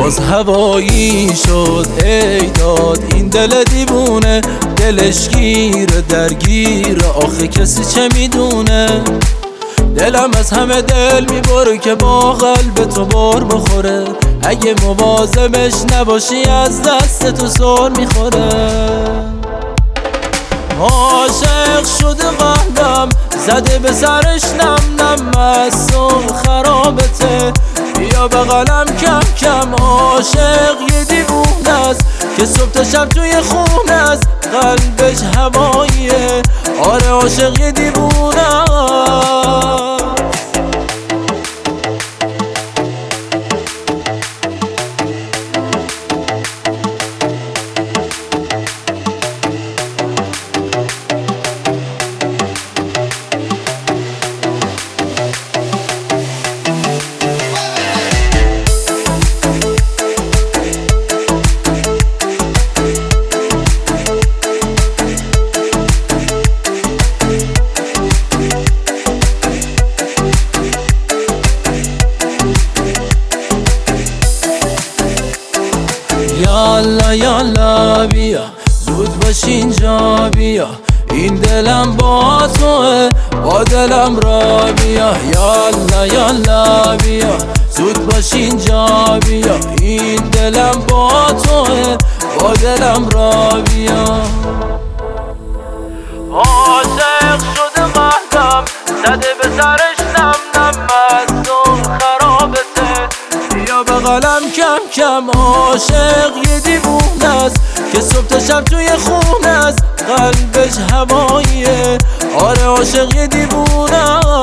باز هوایی شد ای داد این دل دیوونه، دلش گیر درگیر آخه کسی چه میدونه. دلم از همه دل میبره که با قلب تو بار بخوره، اگه مواظبش نباشی از دست تو سر میخوره. عاشق شده قلبم زده به سرش نم نم، مست و خرابته بیا بغلم کم کم. عاشق یه دیوونه است که صبح تا شب توی خونه است، قلبش هواییه آره عاشق یه دیوونه است. یالا یالا بیا زود باش اینجا بیا، این دلم با توه با دلم را بیا. یالا یالا بیا زود باش اینجا بیا، این دلم با توه با دلم را بیا. عاشق شده قلبم زده به سرش نم نم، مست و خرابته بیا بغلم کم کم. عاشق یه دیوونه است که صبح تا شب توی خونه است، قلبش هواییه آره عاشق یه دیوونه است.